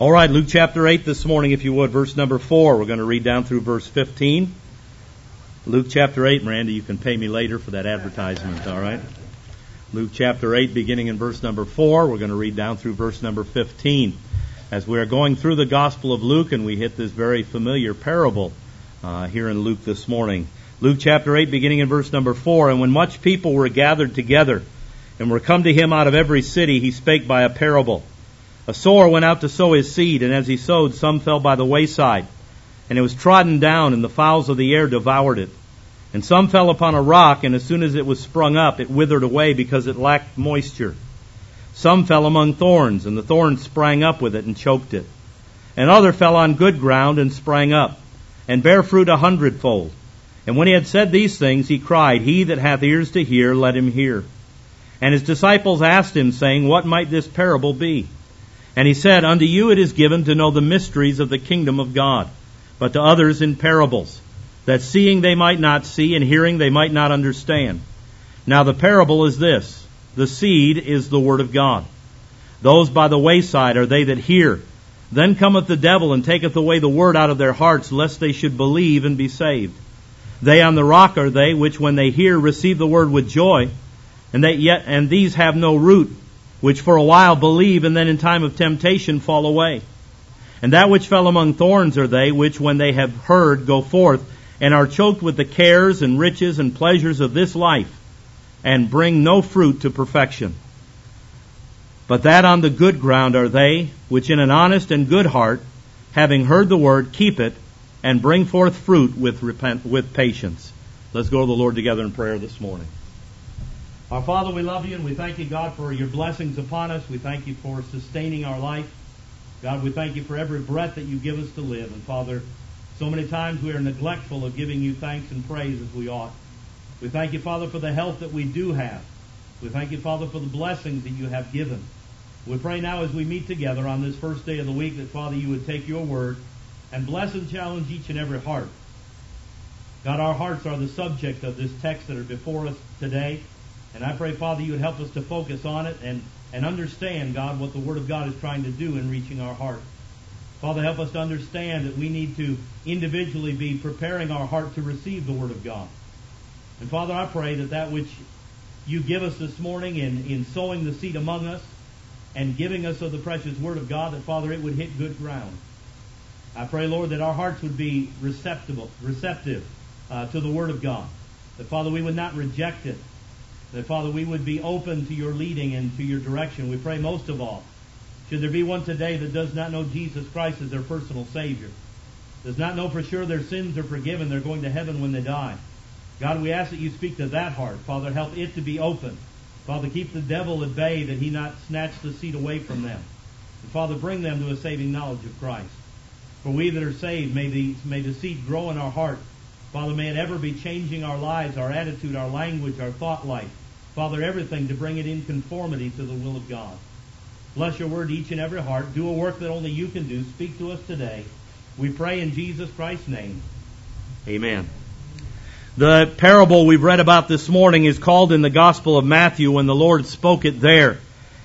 All right, Luke chapter 8 this morning, if you would, verse number 4. We're going to read down through verse 15. Luke chapter 8, Miranda, you can pay me later for that advertisement, all right? Luke chapter 8, beginning in verse number 4. We're going to read down through verse number 15. As we are going through the Gospel of Luke, and we hit this very familiar parable here in Luke this morning. Luke chapter 8, beginning in verse number 4. And when much people were gathered together, and were come to him out of every city, he spake by a parable. A sower went out to sow his seed, and as he sowed, some fell by the wayside, and it was trodden down, and the fowls of the air devoured it. And some fell upon a rock, and as soon as it was sprung up, it withered away, because it lacked moisture. Some fell among thorns, and the thorns sprang up with it and choked it. And other fell on good ground, and sprang up, and bare fruit 100-fold. And when he had said these things, he cried, He that hath ears to hear, let him hear. And his disciples asked him, saying, What might this parable be? And he said, Unto you it is given to know the mysteries of the kingdom of God, but to others in parables, that seeing they might not see, and hearing they might not understand. Now the parable is this: the seed is the word of God. Those by the wayside are they that hear. Then cometh the devil, and taketh away the word out of their hearts, lest they should believe and be saved. They on the rock are they, which when they hear receive the word with joy, and these have no root, which for a while believe, and then in time of temptation fall away. And that which fell among thorns are they, which when they have heard go forth, and are choked with the cares and riches and pleasures of this life, and bring no fruit to perfection. But that on the good ground are they, which in an honest and good heart, having heard the word, keep it, and bring forth fruit with patience. Let's go to the Lord together in prayer this morning. Our Father, we love you, and we thank you, God, for your blessings upon us. We thank you for sustaining our life. God, we thank you for every breath that you give us to live. And Father, so many times we are neglectful of giving you thanks and praise as we ought. We thank you, Father, for the health that we do have. We thank you, Father, for the blessings that you have given. We pray now as we meet together on this first day of the week that, Father, you would take your word and bless and challenge each and every heart. God, our hearts are the subject of this text that are before us today. And I pray, Father, you would help us to focus on it and understand, God, what the Word of God is trying to do in reaching our heart. Father, help us to understand that we need to individually be preparing our heart to receive the Word of God. And Father, I pray that which you give us this morning in sowing the seed among us and giving us of the precious Word of God, that, Father, it would hit good ground. I pray, Lord, that our hearts would be receptive to the Word of God. That, Father, we would not reject it. That, Father, we would be open to your leading and to your direction. We pray most of all, should there be one today that does not know Jesus Christ as their personal Savior, does not know for sure their sins are forgiven, they're going to heaven when they die. God, we ask that you speak to that heart. Father, help it to be open. Father, keep the devil at bay that he not snatch the seed away from them. And Father, bring them to a saving knowledge of Christ. For we that are saved, may the seed grow in our heart. Father, may it ever be changing our lives, our attitude, our language, our thought life. Father, everything to bring it in conformity to the will of God. Bless your word each and every heart. Do a work that only you can do. Speak to us today. We pray in Jesus Christ's name. Amen. The parable we've read about this morning is called in the Gospel of Matthew when the Lord spoke it there.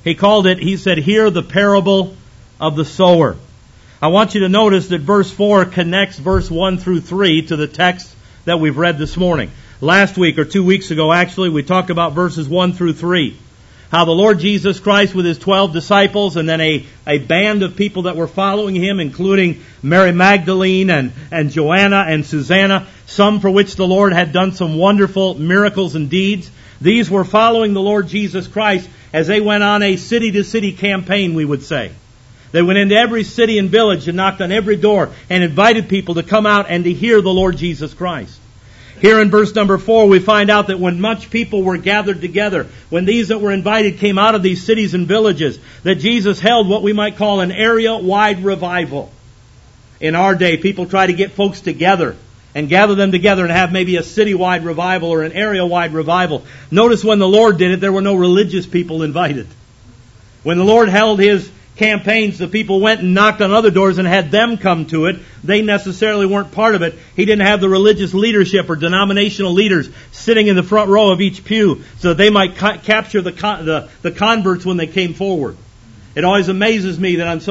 He said, Hear the parable of the sower. I want you to notice that verse 4 connects verse 1 through 3 to the text that we've read this morning. Last week, or 2 weeks ago actually, we talked about verses 1 through 3. How the Lord Jesus Christ with his 12 disciples and then a band of people that were following him, including Mary Magdalene and Joanna and Susanna, some for which the Lord had done some wonderful miracles and deeds. These were following the Lord Jesus Christ as they went on a city-to-city campaign, we would say. They went into every city and village and knocked on every door and invited people to come out and to hear the Lord Jesus Christ. Here in verse number 4, we find out that when much people were gathered together, when these that were invited came out of these cities and villages, that Jesus held what we might call an area-wide revival. In our day, people try to get folks together and gather them together and have maybe a city-wide revival or an area-wide revival. Notice when the Lord did it, there were no religious people invited. When the Lord held his campaigns, the people went and knocked on other doors and had them come to it. They necessarily weren't part of it. He didn't have the religious leadership or denominational leaders sitting in the front row of each pew so that they might capture the converts when they came forward. It always amazes me that on some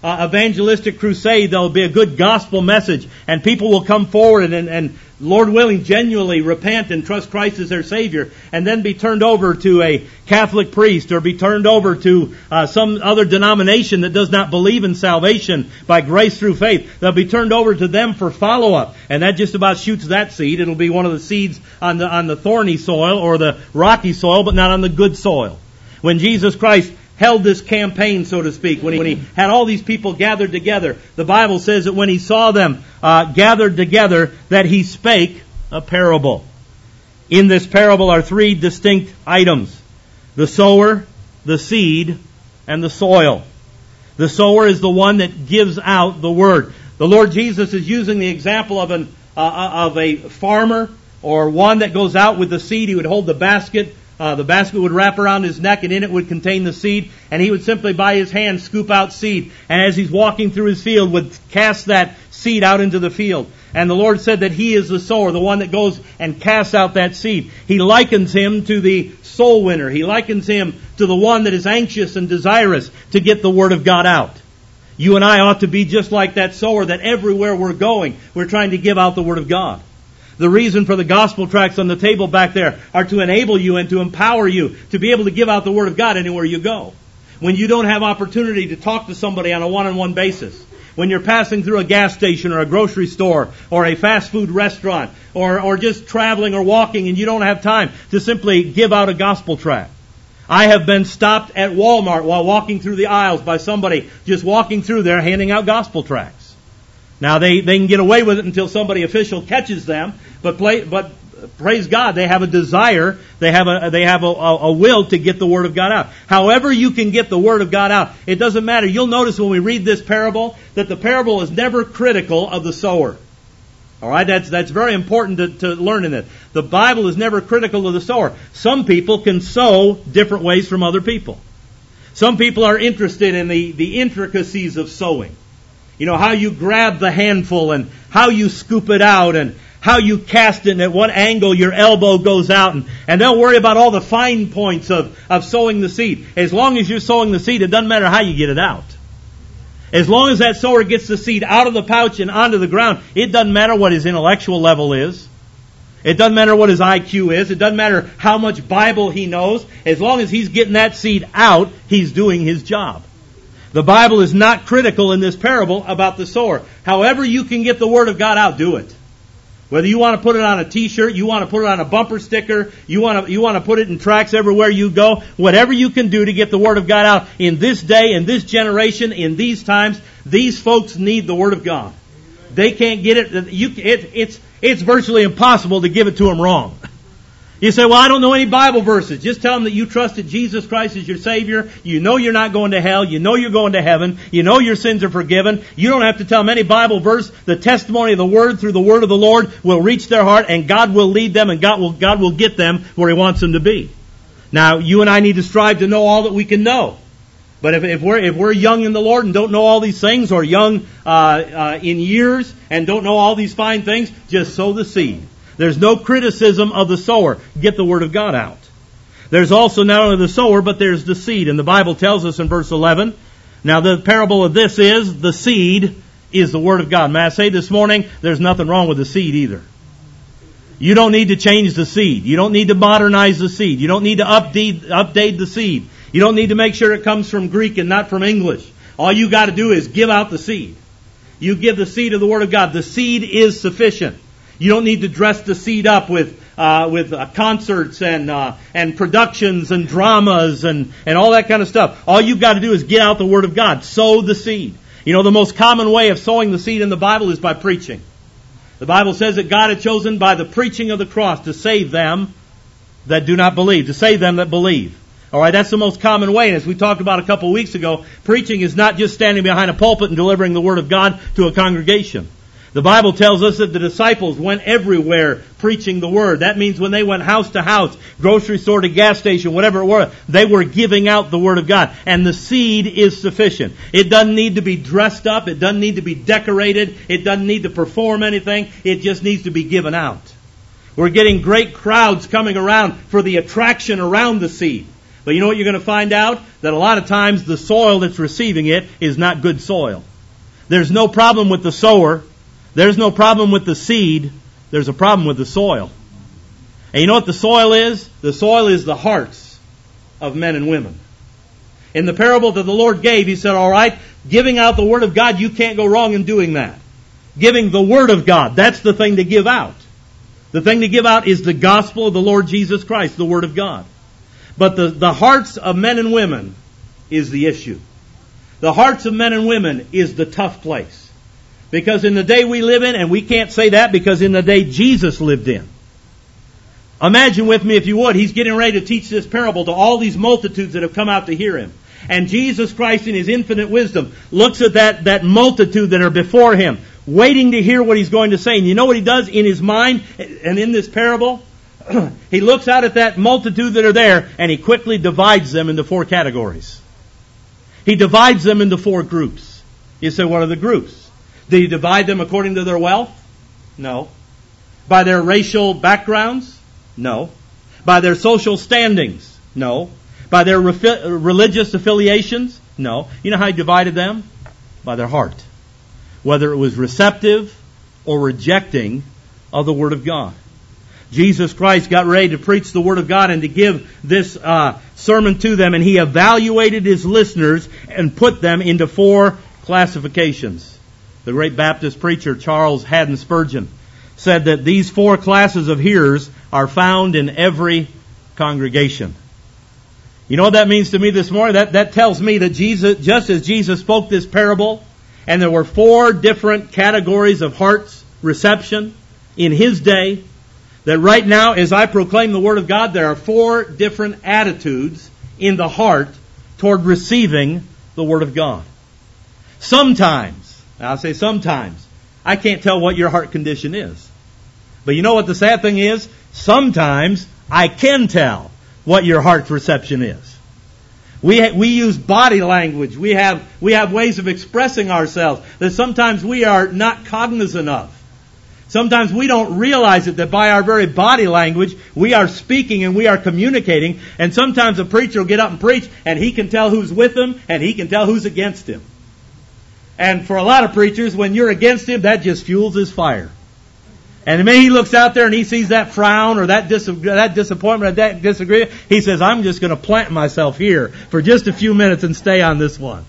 evangelistic crusade, there'll be a good gospel message, and people will come forward and Lord willing, genuinely repent and trust Christ as their Savior, and then be turned over to a Catholic priest or be turned over to some other denomination that does not believe in salvation by grace through faith. They'll be turned over to them for follow-up, and that just about shoots that seed. It'll be one of the seeds on the thorny soil or the rocky soil, but not on the good soil. When Jesus Christ held this campaign, so to speak, when he had all these people gathered together, the Bible says that when he saw them gathered together, that he spake a parable. In this parable are three distinct items: the sower, the seed, and the soil. The sower is the one that gives out the word. The Lord Jesus is using the example of a farmer, or one that goes out with the seed. He would hold the basket. The basket would wrap around his neck, and in it would contain the seed, and he would simply by his hand scoop out seed, and as he's walking through his field would cast that seed out into the field. And the Lord said that he is the sower, the one that goes and casts out that seed. He likens him to the soul winner. He likens him to the one that is anxious and desirous to get the Word of God out. You and I ought to be just like that sower, that everywhere we're going, we're trying to give out the Word of God. The reason for the gospel tracts on the table back there are to enable you and to empower you to be able to give out the Word of God anywhere you go. When you don't have opportunity to talk to somebody on a one-on-one basis, when you're passing through a gas station or a grocery store or a fast food restaurant or just traveling or walking and you don't have time to simply give out a gospel tract. I have been stopped at Walmart while walking through the aisles by somebody just walking through there handing out gospel tracts. Now they can get away with it until somebody official catches them, but praise God, they have a desire, they have a will to get the Word of God out. However you can get the Word of God out, it doesn't matter. You'll notice when we read this parable that the parable is never critical of the sower. All right, that's very important to learn in it. The Bible is never critical of the sower. Some people can sow different ways from other people. Some people are interested in the intricacies of sowing. You know, how you grab the handful and how you scoop it out and how you cast it and at what angle your elbow goes out. And they'll worry about all the fine points of sowing the seed. As long as you're sowing the seed, it doesn't matter how you get it out. As long as that sower gets the seed out of the pouch and onto the ground, it doesn't matter what his intellectual level is. It doesn't matter what his IQ is. It doesn't matter how much Bible he knows. As long as he's getting that seed out, he's doing his job. The Bible is not critical in this parable about the sower. However you can get the Word of God out, do it. Whether you want to put it on a t-shirt, you want to put it on a bumper sticker, you want to put it in tracts everywhere you go, whatever you can do to get the Word of God out in this day, in this generation, in these times, these folks need the Word of God. They can't get it. It's virtually impossible to give it to them wrong. You say, well, I don't know any Bible verses. Just tell them that you trusted Jesus Christ as your Savior. You know you're not going to hell. You know you're going to heaven. You know your sins are forgiven. You don't have to tell them any Bible verse. The testimony of the Word through the Word of the Lord will reach their heart, and God will lead them, and God will get them where He wants them to be. Now, you and I need to strive to know all that we can know. But if we're young in the Lord and don't know all these things, or young in years and don't know all these fine things, just sow the seed. There's no criticism of the sower. Get the Word of God out. There's also not only the sower, but there's the seed. And the Bible tells us in verse 11, now the parable of this is, the seed is the Word of God. May I say this morning, there's nothing wrong with the seed either. You don't need to change the seed. You don't need to modernize the seed. You don't need to update the seed. You don't need to make sure it comes from Greek and not from English. All you got to do is give out the seed. You give the seed of the Word of God. The seed is sufficient. You don't need to dress the seed up with concerts and productions and dramas and all that kind of stuff. All you've got to do is get out the Word of God. Sow the seed. You know, the most common way of sowing the seed in the Bible is by preaching. The Bible says that God had chosen by the preaching of the cross to save them that do not believe, to save them that believe. All right, that's the most common way. And as we talked about a couple of weeks ago, preaching is not just standing behind a pulpit and delivering the Word of God to a congregation. The Bible tells us that the disciples went everywhere preaching the Word. That means when they went house to house, grocery store to gas station, whatever it was, they were giving out the Word of God. And the seed is sufficient. It doesn't need to be dressed up. It doesn't need to be decorated. It doesn't need to perform anything. It just needs to be given out. We're getting great crowds coming around for the attraction around the seed. But you know what you're going to find out? That a lot of times the soil that's receiving it is not good soil. There's no problem with the sower. There's no problem with the seed. There's a problem with the soil. And you know what the soil is? The soil is the hearts of men and women. In the parable that the Lord gave, He said, all right, giving out the Word of God, you can't go wrong in doing that. Giving the Word of God, that's the thing to give out. The thing to give out is the gospel of the Lord Jesus Christ, the Word of God. But the hearts of men and women is the issue. The hearts of men and women is the tough place. Because in the day we live in, and we can't say that because in the day Jesus lived in. Imagine with me, if you would, He's getting ready to teach this parable to all these multitudes that have come out to hear Him. And Jesus Christ in His infinite wisdom looks at that multitude that are before Him, waiting to hear what He's going to say. And you know what He does in His mind and in this parable? He looks out at that multitude that are there and He quickly divides them into 4 categories. He divides them into 4 groups. You say, what are the groups? Did He divide them according to their wealth? No. By their racial backgrounds? No. By their social standings? No. By their religious affiliations? No. You know how He divided them? By their heart. Whether it was receptive or rejecting of the Word of God. Jesus Christ got ready to preach the Word of God and to give this sermon to them, and He evaluated His listeners and put them into 4 classifications. The great Baptist preacher Charles Haddon Spurgeon said that these 4 classes of hearers are found in every congregation. You know what that means to me this morning? That tells me that Jesus, just as Jesus spoke this parable, and there were 4 different categories of heart's reception in His day, that right now, as I proclaim the Word of God, there are 4 different attitudes in the heart toward receiving the Word of God. Sometimes, I'll say sometimes, I can't tell what your heart condition is. But you know what the sad thing is? Sometimes I can tell what your heart's reception is. We use body language. We have ways of expressing ourselves that sometimes we are not cognizant of. Sometimes we don't realize it, that by our very body language, we are speaking and we are communicating. And sometimes a preacher will get up and preach, and he can tell who's with him, and he can tell who's against him. And for a lot of preachers, when you're against him, that just fuels his fire. And maybe he looks out there and he sees that frown or that disappointment or that disagreement. He says, I'm just going to plant myself here for just a few minutes and stay on this one.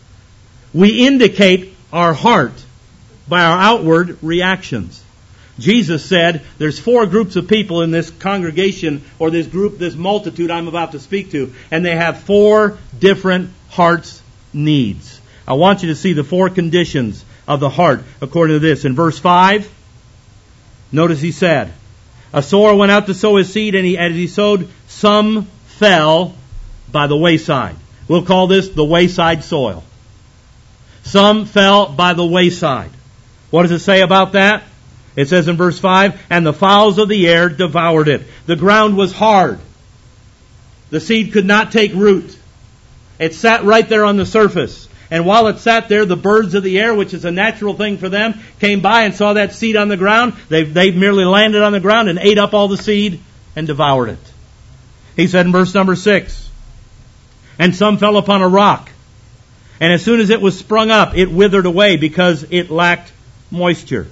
We indicate our heart by our outward reactions. Jesus said there's 4 groups of people in this congregation or this group, this multitude I'm about to speak to, and they have 4 different heart's needs. I want you to see the 4 conditions of the heart according to this. In verse 5, notice He said, a sower went out to sow his seed, and as he sowed, some fell by the wayside. We'll call this the wayside soil. Some fell by the wayside. What does it say about that? It says in verse 5, and the fowls of the air devoured it. The ground was hard. The seed could not take root. It sat right there on the surface. And while it sat there, the birds of the air, which is a natural thing for them, came by and saw that seed on the ground. They merely landed on the ground and ate up all the seed and devoured it. He said in verse number 6, and some fell upon a rock. And as soon as it was sprung up, it withered away because it lacked moisture.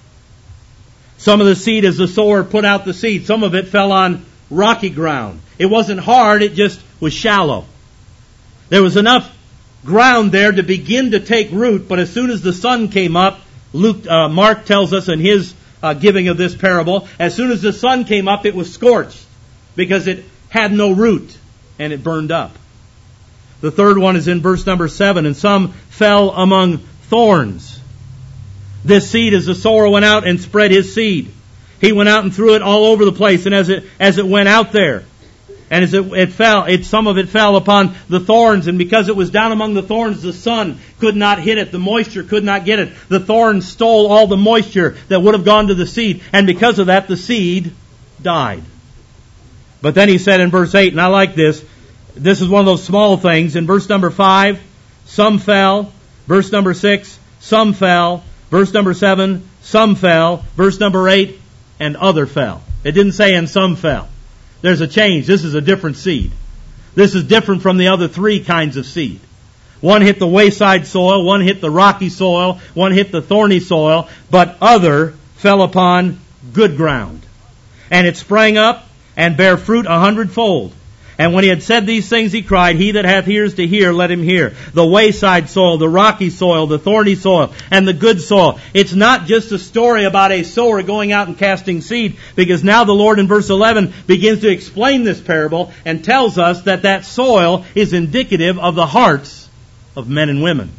Some of the seed, as the sower put out the seed, some of it fell on rocky ground. It wasn't hard, it just was shallow. There was enough ground there to begin to take root, but as soon as the sun came up, Mark tells us in his giving of this parable, as soon as the sun came up, it was scorched because it had no root and it burned up. The third one is in verse number 7, and some fell among thorns. This seed, as the sower went out and spread his seed, he went out and threw it all over the place, and as it went out there, and as it fell, some of it fell upon the thorns, and because it was down among the thorns, the sun could not hit it, the moisture could not get it. The thorns stole all the moisture that would have gone to the seed, and because of that, the seed died. But then he said in verse 8, and I like this, this is one of those small things. In verse number 5, some fell. Verse number 6, some fell. Verse number 7, some fell. Verse number 8, and other fell. It didn't say and some fell. There's a change. This is a different seed. This is different from the other three kinds of seed. One hit the wayside soil, one hit the rocky soil, one hit the thorny soil, but other fell upon good ground. And it sprang up and bare fruit 100-fold. And when he had said these things, he cried, He that hath ears to hear, let him hear. The wayside soil, the rocky soil, the thorny soil, and the good soil. It's not just a story about a sower going out and casting seed, because now the Lord in verse 11 begins to explain this parable and tells us that that soil is indicative of the hearts of men and women.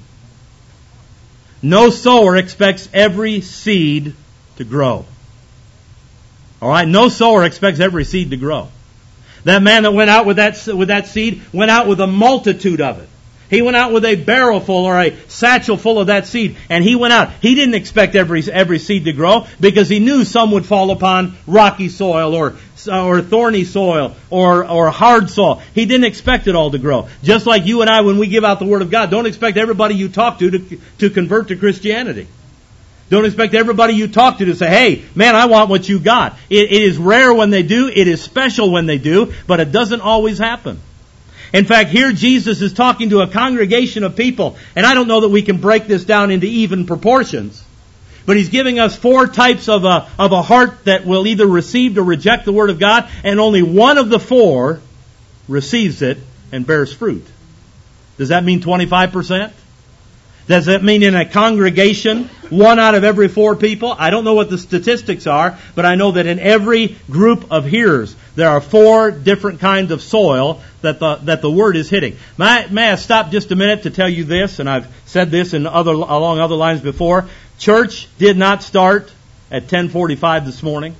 No sower expects every seed to grow. All right? No sower expects every seed to grow. That man that went out with that seed went out with a multitude of it. He went out with a barrel full or a satchel full of that seed, and he went out. He didn't expect every seed to grow, because he knew some would fall upon rocky soil or thorny soil or hard soil. He didn't expect it all to grow. Just like you and I, when we give out the Word of God, don't expect everybody you talk to convert to Christianity. Don't expect everybody you talk to say, hey, man, I want what you got. It is rare when they do. It is special when they do. But it doesn't always happen. In fact, here Jesus is talking to a congregation of people. And I don't know that we can break this down into even proportions. But He's giving us four types of a heart that will either receive or reject the Word of God. And only one of the four receives it and bears fruit. Does that mean 25%? Does that mean in a congregation, 1 out of every 4 people? I don't know what the statistics are, but I know that in every group of hearers, there are 4 different kinds of soil that the Word is hitting. May I stop just a minute to tell you this, and I've said this along other lines before. Church did not start at 10:45 this morning.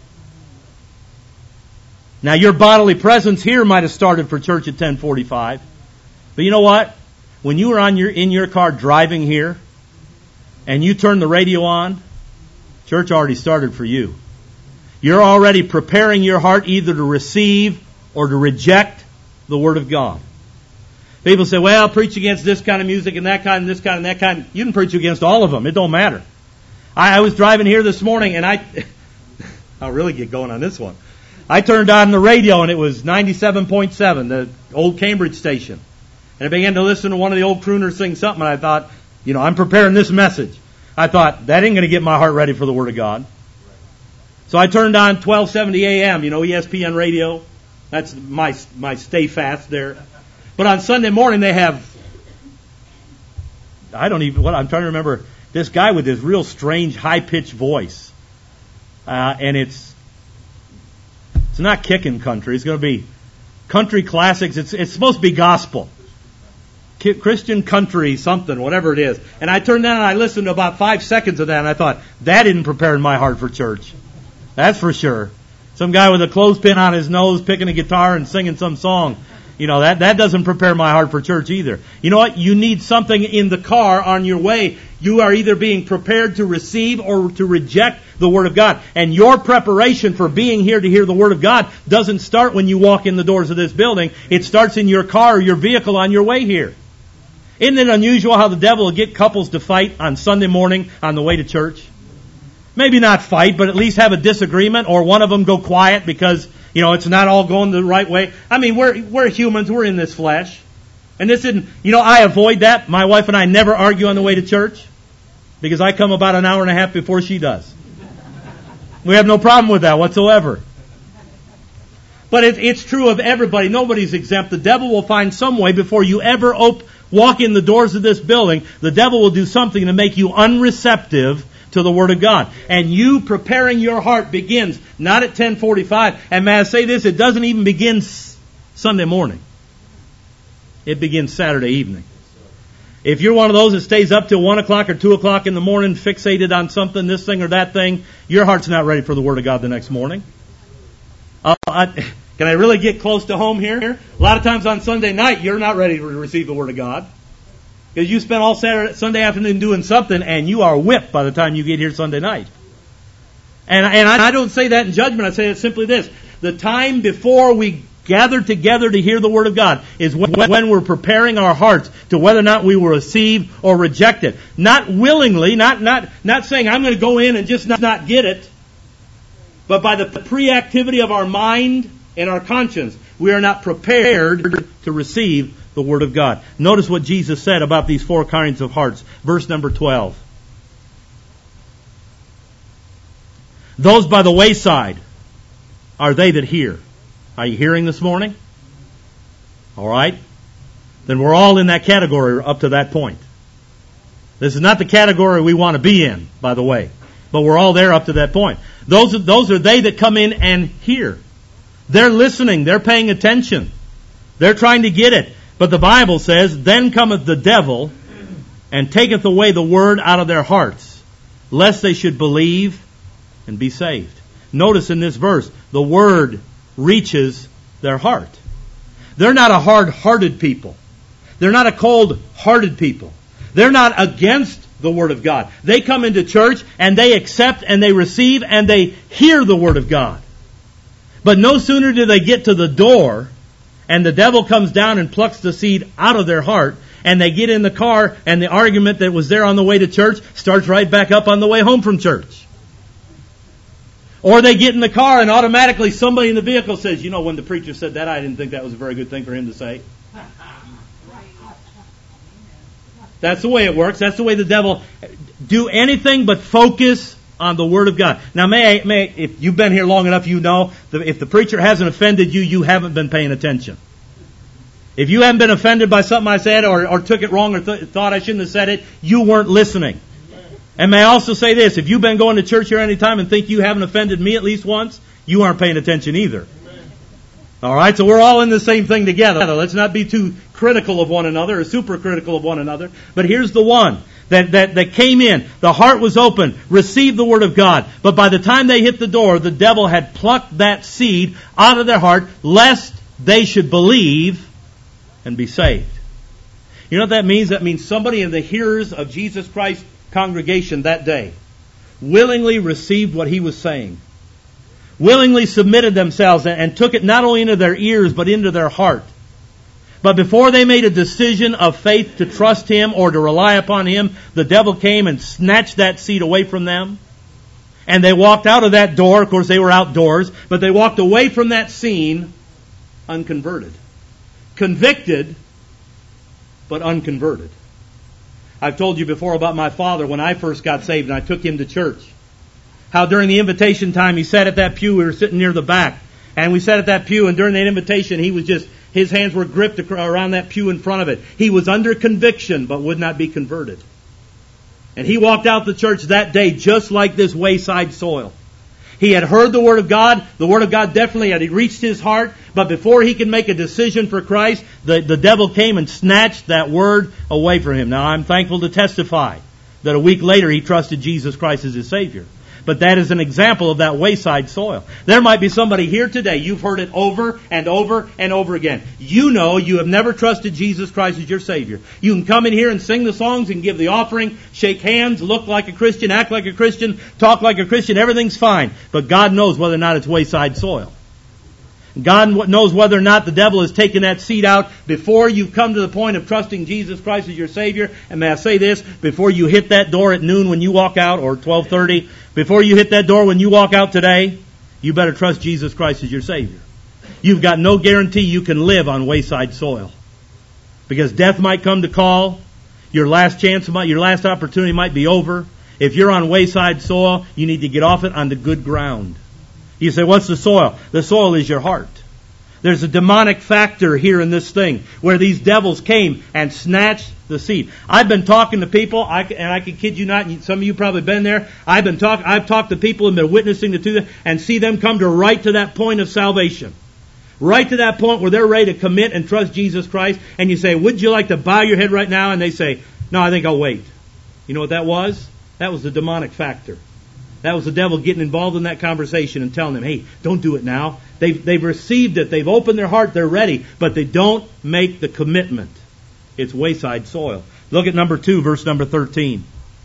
Now, your bodily presence here might have started for church at 10:45. But you know what? When you were in your car driving here, and you turned the radio on, church already started for you. You're already preparing your heart either to receive or to reject the Word of God. People say, well, I'll preach against this kind of music and that kind and this kind and that kind. You can preach against all of them. It don't matter. I was driving here this morning, and I'll really get going on this one. I turned on the radio, and it was 97.7, the old Cambridge station. And I began to listen to one of the old crooners sing something, and I thought, I'm preparing this message. I thought, that ain't going to get my heart ready for the Word of God. So I turned on 1270 AM, ESPN radio. That's my stay fast there. But on Sunday morning they have, I'm trying to remember, this guy with this real strange high-pitched voice. And it's not kicking country. It's going to be country classics. It's supposed to be gospel. Christian country something, whatever it is. And I turned down and I listened to about 5 seconds of that, and I thought, that didn't prepare my heart for church. That's for sure. Some guy with a clothespin on his nose picking a guitar and singing some song. That doesn't prepare my heart for church either. You know what? You need something in the car on your way. You are either being prepared to receive or to reject the Word of God. And your preparation for being here to hear the Word of God doesn't start when you walk in the doors of this building. It starts in your car or your vehicle on your way here. Isn't it unusual how the devil will get couples to fight on Sunday morning on the way to church? Maybe not fight, but at least have a disagreement, or one of them go quiet because, it's not all going the right way. I mean, we're humans, we're in this flesh. And this isn't, I avoid that. My wife and I never argue on the way to church because I come about an hour and a half before she does. We have no problem with that whatsoever. But it's true of everybody. Nobody's exempt. The devil will find some way before you ever walk in the doors of this building. The devil will do something to make you unreceptive to the Word of God. And you preparing your heart begins not at 10:45. And may I say this, it doesn't even begin Sunday morning. It begins Saturday evening. If you're one of those that stays up till 1 o'clock or 2 o'clock in the morning, fixated on something, this thing or that thing, your heart's not ready for the Word of God the next morning. Can I really get close to home here? A lot of times on Sunday night, you're not ready to receive the Word of God. Because you spent all Sunday afternoon doing something, and you are whipped by the time you get here Sunday night. And I don't say that in judgment. I say it simply this. The time before we gather together to hear the Word of God is when we're preparing our hearts to whether or not we will receive or reject it. Not willingly, not saying I'm going to go in and just not get it. But by the pre-activity of our mind and our conscience, We are not prepared to receive the Word of God. Notice what Jesus said about these four kinds of hearts. Verse number 12. Those by the wayside are they that hear. Are you hearing this morning? All right. Then we're all in that category up to that point. This is not the category we want to be in, by the way. But we're all there up to that point. Those are they that come in and hear. They're listening. They're paying attention. They're trying to get it. But the Bible says, then cometh the devil and taketh away the word out of their hearts, lest they should believe and be saved. Notice in this verse, the word reaches their heart. They're not a hard-hearted people. They're not a cold-hearted people. They're not against the Word of God. They come into church and they accept and they receive and they hear the Word of God. But no sooner do they get to the door and the devil comes down and plucks the seed out of their heart, and they get in the car and the argument that was there on the way to church starts right back up on the way home from church. Or they get in the car and automatically somebody in the vehicle says, you know, when the preacher said that, I didn't think that was a very good thing for him to say. That's the way it works. That's the way the devil do anything but focus on the Word of God. Now, if you've been here long enough, you know that if the preacher hasn't offended you, you haven't been paying attention. If you haven't been offended by something I said or took it wrong or thought I shouldn't have said it, you weren't listening. And may I also say this, if you've been going to church here any time and think you haven't offended me at least once, you aren't paying attention either. All right, so we're all in the same thing together. Let's not be too critical of one another or super critical of one another. But here's the one that came in. The heart was open, received the Word of God. But by the time they hit the door, the devil had plucked that seed out of their heart, lest they should believe and be saved. You know what that means? That means somebody in the hearers of Jesus Christ congregation that day willingly received what he was saying. Willingly submitted themselves and took it not only into their ears but into their heart. But before they made a decision of faith to trust Him or to rely upon Him, the devil came and snatched that seed away from them. And they walked out of that door. Of course, they were outdoors. But they walked away from that scene unconverted. Convicted, but unconverted. I've told you before about my father when I first got saved and I took him to church. How during the invitation time he sat at that pew. We were sitting near the back. And we sat at that pew, and during that invitation he was just, his hands were gripped around that pew in front of it. He was under conviction but would not be converted. And he walked out the church that day just like this wayside soil. He had heard the Word of God. The Word of God definitely had reached his heart. But before he could make a decision for Christ, the devil came and snatched that Word away from him. Now I'm thankful to testify that a week later he trusted Jesus Christ as his Savior. But that is an example of that wayside soil. There might be somebody here today, you've heard it over and over and over again. You know you have never trusted Jesus Christ as your Savior. You can come in here and sing the songs and give the offering, shake hands, look like a Christian, act like a Christian, talk like a Christian, everything's fine. But God knows whether or not it's wayside soil. God knows whether or not the devil has taken that seed out before you've come to the point of trusting Jesus Christ as your Savior. And may I say this, before you hit that door at noon when you walk out, or 12:30, before you hit that door when you walk out today, you better trust Jesus Christ as your Savior. You've got no guarantee you can live on wayside soil. Because death might come to call, your last opportunity might be over. If you're on wayside soil, you need to get off it onto good ground. You say, what's the soil? The soil is your heart. There's a demonic factor here in this thing where these devils came and snatched the seed. I've been talking to people, and I can kid you not, some of you probably been there. I've talked to people and been witnessing to them and see them come to right to that point of salvation. Right to that point where they're ready to commit and trust Jesus Christ. And you say, would you like to bow your head right now? And they say, no, I think I'll wait. You know what that was? That was the demonic factor. That was the devil getting involved in that conversation and telling them, hey, don't do it now. They've received it. They've opened their heart. They're ready. But they don't make the commitment. It's wayside soil. Look at number 2, verse number 13.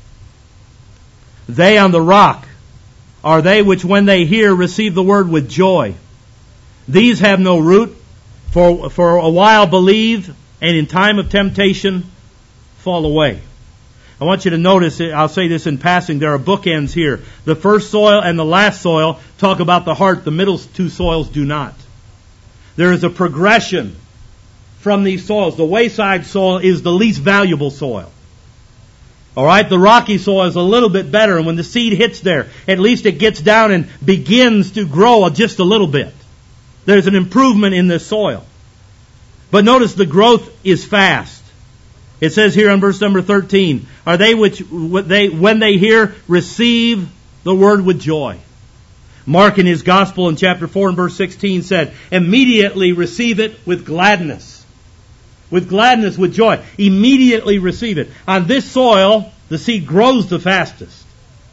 They on the rock are they which when they hear receive the word with joy. These have no root, for a while believe, and in time of temptation fall away. I want you to notice, I'll say this in passing, there are bookends here. The first soil and the last soil talk about the heart. The middle two soils do not. There is a progression from these soils. The wayside soil is the least valuable soil. All right, the rocky soil is a little bit better, and when the seed hits there, at least it gets down and begins to grow just a little bit. There's an improvement in this soil. But notice the growth is fast. It says here on verse number 13, are they which, when they hear, receive the word with joy. Mark in his gospel in chapter 4 and verse 16 said, immediately receive it with gladness. With gladness, with joy. Immediately receive it. On this soil, the seed grows the fastest,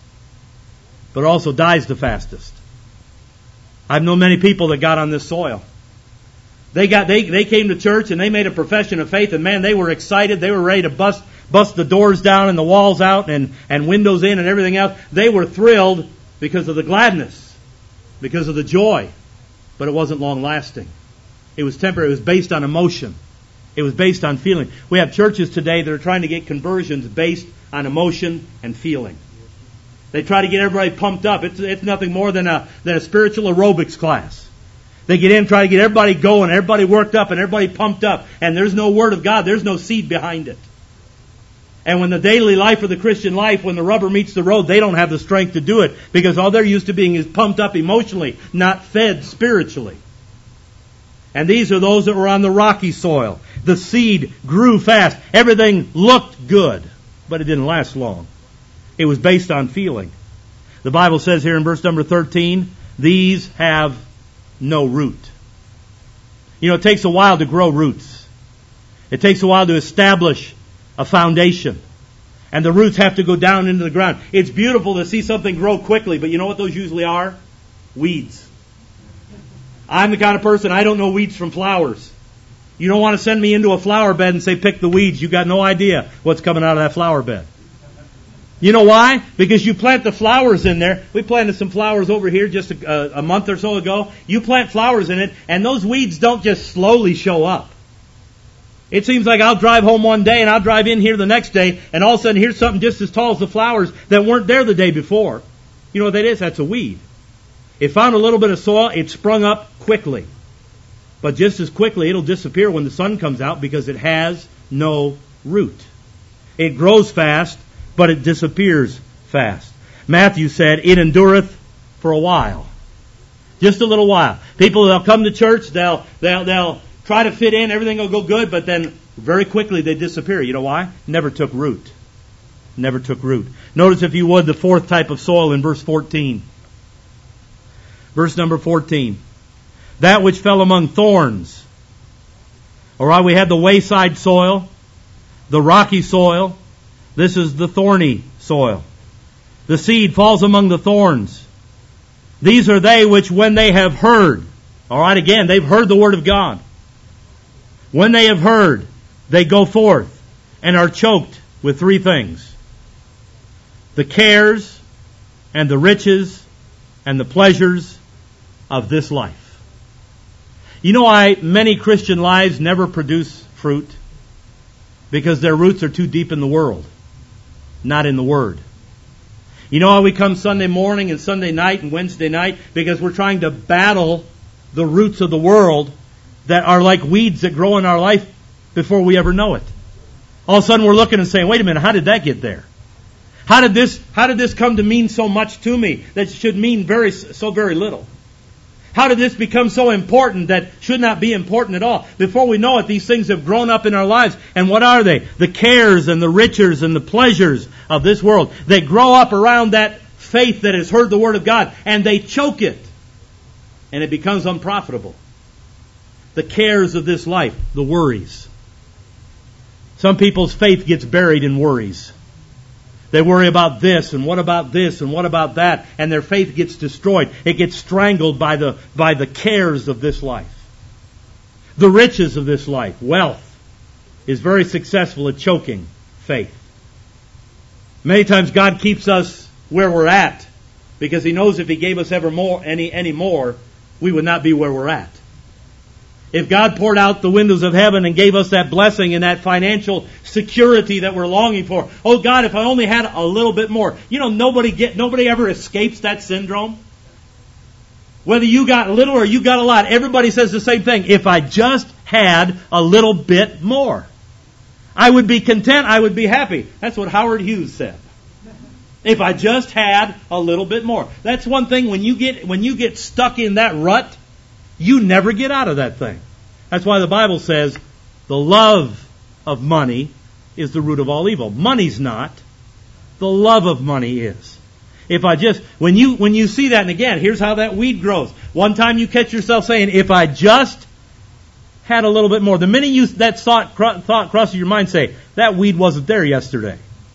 but also dies the fastest. I've known many people that got on this soil. They came to church and they made a profession of faith, and man, they were excited. They were ready to bust the doors down and the walls out and windows in and everything else. They were thrilled because of the gladness, because of the joy. But it wasn't long lasting. It was temporary. It was based on emotion. It was based on feeling. We have churches today that are trying to get conversions based on emotion and feeling. They try to get everybody pumped up. It's nothing more than a spiritual aerobics class. They get in, try to get everybody going, everybody worked up, and everybody pumped up. And there's no Word of God. There's no seed behind it. And when the daily life of the Christian life, when the rubber meets the road, they don't have the strength to do it, because all they're used to being is pumped up emotionally, not fed spiritually. And these are those that were on the rocky soil. The seed grew fast. Everything looked good, but it didn't last long. It was based on feeling. The Bible says here in verse number 13, these have no root. You know, it takes a while to grow roots. It takes a while to establish a foundation. And the roots have to go down into the ground. It's beautiful to see something grow quickly, but you know what those usually are? Weeds. I'm the kind of person, I don't know weeds from flowers. You don't want to send me into a flower bed and say, pick the weeds. You got no idea what's coming out of that flower bed. You know why? Because you plant the flowers in there. We planted some flowers over here just a month or so ago. You plant flowers in it, and those weeds don't just slowly show up. It seems like I'll drive home one day, and I'll drive in here the next day, and all of a sudden here's something just as tall as the flowers that weren't there the day before. You know what that is? That's a weed. It found a little bit of soil. It sprung up quickly. But just as quickly, it'll disappear when the sun comes out because it has no root. It grows fast, but it disappears fast. Matthew said, it endureth for a while. Just a little while. People, they'll come to church, they'll try to fit in, everything will go good, but then very quickly they disappear. You know why? Never took root. Never took root. Notice, if you would, the fourth type of soil in verse 14. Verse number 14. That which fell among thorns. All right, we had the wayside soil, the rocky soil. This is the thorny soil. The seed falls among the thorns. These are they which, when they have heard, all right, again, they've heard the word of God. When they have heard, they go forth and are choked with three things: the cares and the riches and the pleasures of this life. You know why many Christian lives never produce fruit? Because their roots are too deep in the world, not in the Word. You know how we come Sunday morning and Sunday night and Wednesday night? Because we're trying to battle the roots of the world that are like weeds that grow in our life before we ever know it. All of a sudden we're looking and saying, wait a minute, how did that get there? How did this come to mean so much to me that should mean so very little? How did this become so important that should not be important at all? Before we know it, these things have grown up in our lives. And what are they? The cares and the riches and the pleasures of this world. They grow up around that faith that has heard the Word of God, and they choke it. And it becomes unprofitable. The cares of this life, the worries. Some people's faith gets buried in worries. They worry about this, and what about this, and what about that, and their faith gets destroyed. It gets strangled by the cares of this life. The riches of this life, wealth, is very successful at choking faith. Many times God keeps us where we're at because He knows if He gave us any more, we would not be where we're at. If God poured out the windows of heaven and gave us that blessing and that financial security that we're longing for, oh God, if I only had a little bit more. You know, nobody ever escapes that syndrome. Whether you got little or you got a lot, everybody says the same thing. If I just had a little bit more, I would be content, I would be happy. That's what Howard Hughes said. If I just had a little bit more. That's one thing, when you get stuck in that rut, you never get out of that thing. That's why the Bible says the love of money is the root of all evil. Money's not. The love of money is. If I just, when you see that, and again, here's how that weed grows. One time you catch yourself saying, if I just had a little bit more. The minute that thought crosses your mind, say, that weed wasn't there yesterday.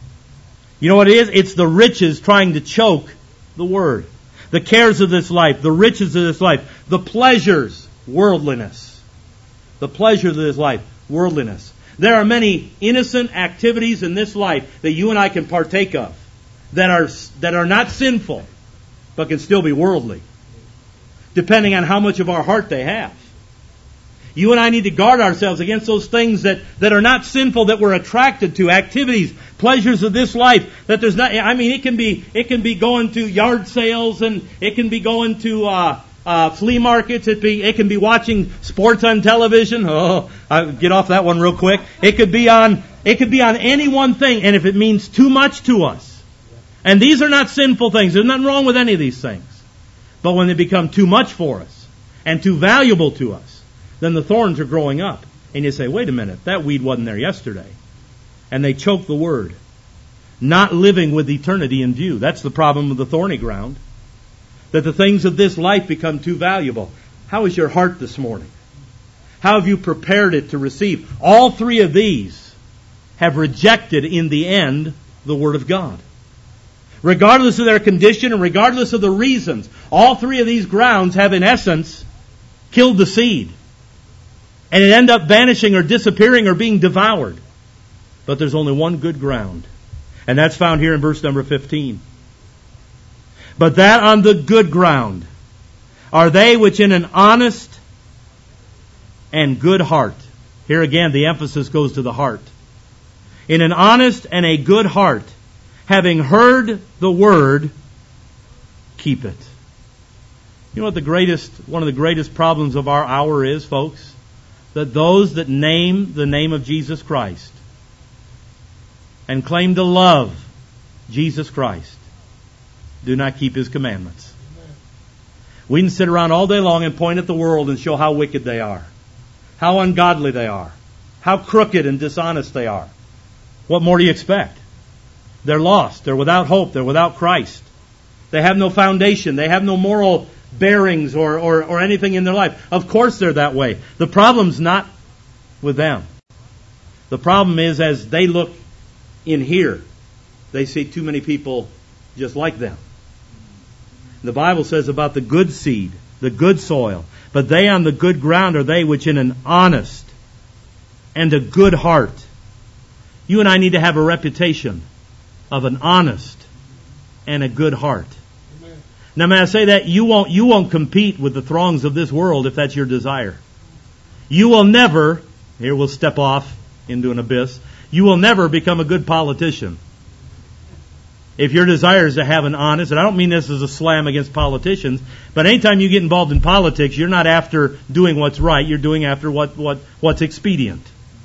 You know what it is? It's the riches trying to choke the Word. The cares of this life, the riches of this life, the pleasures, worldliness. The pleasures of this life, worldliness. There are many innocent activities in this life that you and I can partake of that are not sinful, but can still be worldly, depending on how much of our heart they have. You and I need to guard ourselves against those things that are not sinful, that we're attracted to, activities, pleasures of this life. That there's not. I mean, it can be going to yard sales, and it can be going to flea markets. It can be watching sports on television. Oh, I'll get off that one real quick. It could be on any one thing, and if it means too much to us, and these are not sinful things. There's nothing wrong with any of these things. But when they become too much for us and too valuable to us, then the thorns are growing up. And you say, wait a minute, that weed wasn't there yesterday. And they choke the Word. Not living with eternity in view. That's the problem with the thorny ground. That the things of this life become too valuable. How is your heart this morning? How have you prepared it to receive? All three of these have rejected in the end the Word of God. Regardless of their condition and regardless of the reasons, all three of these grounds have in essence killed the seed. And it end up vanishing or disappearing or being devoured. But there's only one good ground. And that's found here in verse number 15. But that on the good ground are they which in an honest and good heart. Here again the emphasis goes to the heart. In an honest and a good heart, having heard the Word, keep it. You know what one of the greatest problems of our hour is, folks? That those that name the name of Jesus Christ and claim to love Jesus Christ do not keep His commandments. We can sit around all day long and point at the world and show how wicked they are, how ungodly they are, how crooked and dishonest they are. What more do you expect? They're lost. They're without hope. They're without Christ. They have no foundation. They have no moral bearings or anything in their life. Of course they're that way. The problem's not with them. The problem is, as they look in here, they see too many people just like them. The Bible says about the good seed, the good soil. But they on the good ground are they which in an honest and a good heart. You and I need to have a reputation of an honest and a good heart. Amen. Now, may I say that you won't compete with the throngs of this world if that's your desire. You will never, here we'll step off into an abyss, you will never become a good politician. If your desire is to have an honest, and I don't mean this as a slam against politicians, but anytime you get involved in politics, you're not after doing what's right, you're doing after what's expedient.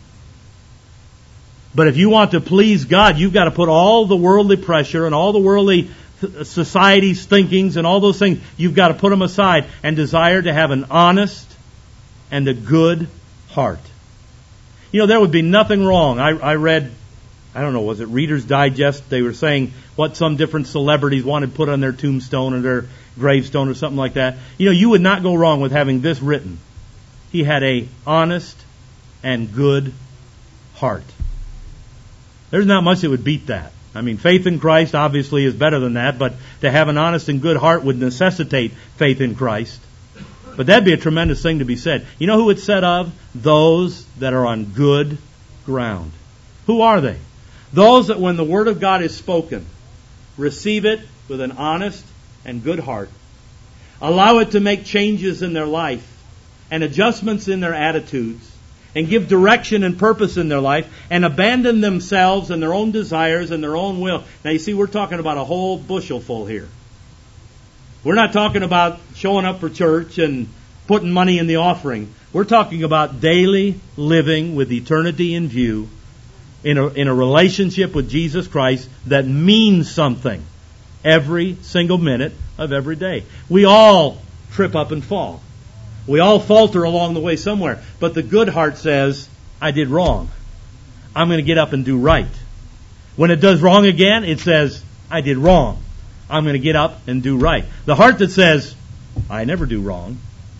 But if you want to please God, you've got to put all the worldly pressure and all the worldly society's thinkings and all those things, you've got to put them aside and desire to have an honest and a good heart. You know, there would be nothing wrong. I read, I don't know, was it Reader's Digest? They were saying what some different celebrities wanted put on their tombstone or their gravestone or something like that. You know, you would not go wrong with having this written. He had a honest and good heart. There's not much that would beat that. I mean, faith in Christ obviously is better than that, but to have an honest and good heart would necessitate faith in Christ. But that'd be a tremendous thing to be said. You know who it's said of? Those that are on good ground. Who are they? Those that when the Word of God is spoken, receive it with an honest and good heart. Allow it to make changes in their life and adjustments in their attitudes, and give direction and purpose in their life, and abandon themselves and their own desires and their own will. Now you see, we're talking about a whole bushel full here. We're not talking about showing up for church and putting money in the offering. We're talking about daily living with eternity in view in a relationship with Jesus Christ that means something every single minute of every day. We all trip up and fall. We all falter along the way somewhere. But the good heart says, I did wrong. I'm going to get up and do right. When it does wrong again, it says, I did wrong. I'm going to get up and do right. The heart that says, I never do wrong.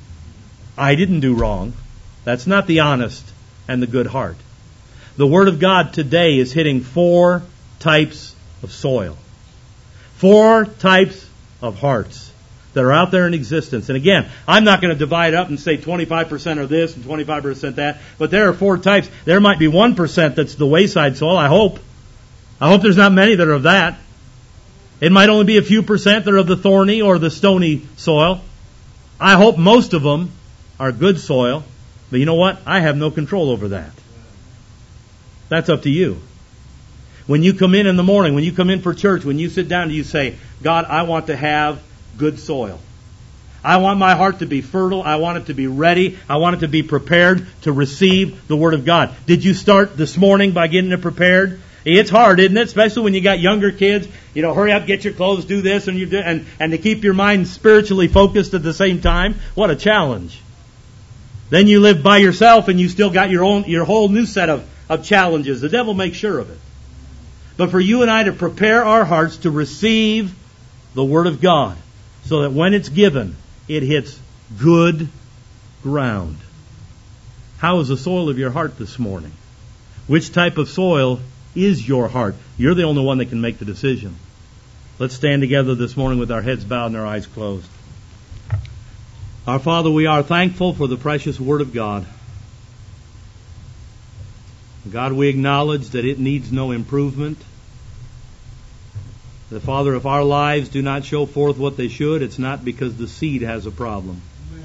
I didn't do wrong. That's not the honest and the good heart. The Word of God today is hitting 4 types of soil. 4 types of hearts that are out there in existence. And again, I'm not going to divide up and say 25% are this and 25% that, but there are 4 types. There might be 1% that's the wayside soil, I hope. I hope there's not many that are of that. It might only be a few percent that are of the thorny or the stony soil. I hope most of them are good soil. But you know what? I have no control over that. That's up to you. When you come in the morning, when you come in for church, when you sit down, you say, God, I want to have good soil. I want my heart to be fertile. I want it to be ready. I want it to be prepared to receive the Word of God. Did you start this morning by getting it prepared? It's hard, isn't it? Especially when you got younger kids. You know, hurry up, get your clothes, do this, and and to keep your mind spiritually focused at the same time. What a challenge. Then you live by yourself and you still got your whole new set of challenges. The devil makes sure of it. But for you and I to prepare our hearts to receive the Word of God so that when it's given, it hits good ground. How is the soil of your heart this morning? Which type of soil is your heart? You're the only one that can make the decision. Let's stand together this morning with our heads bowed and our eyes closed. Our Father, we are thankful for the precious Word of God. God, we acknowledge that it needs no improvement. The Father, if our lives do not show forth what they should, it's not because the seed has a problem. Amen.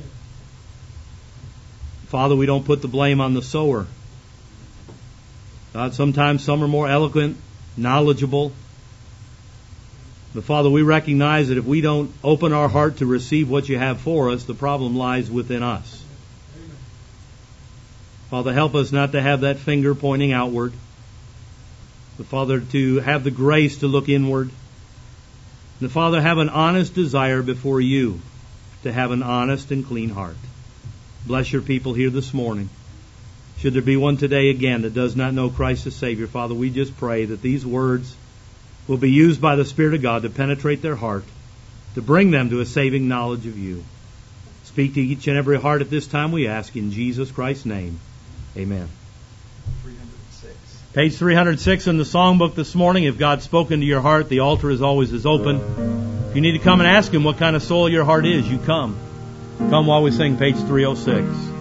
Father, we don't put the blame on the sower. God, sometimes some are more eloquent, knowledgeable. But Father, we recognize that if we don't open our heart to receive what you have for us, the problem lies within us. Amen. Father, help us not to have that finger pointing outward. But Father, to have the grace to look inward. And Father, have an honest desire before you to have an honest and clean heart. Bless your people here this morning. Should there be one today again that does not know Christ as Savior, Father, we just pray that these words will be used by the Spirit of God to penetrate their heart, to bring them to a saving knowledge of you. Speak to each and every heart at this time, we ask in Jesus Christ's name. Amen. 306. Page 306 in the songbook this morning. If God's spoken to your heart, the altar is always open. If you need to come and ask Him what kind of soul your heart is, you come. Come while we sing page 306.